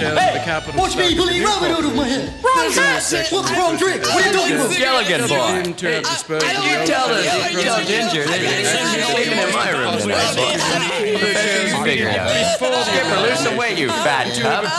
chairs at the Capitol. Watch me pulling rabbit out of my head. Wrong hat! What's the wrong drink? What are you talking about? Skeleton boy. You tell Ginger that you're sleeping in my room tonight, boy. You figure it out. Skipper, lose some weight, you fat tub.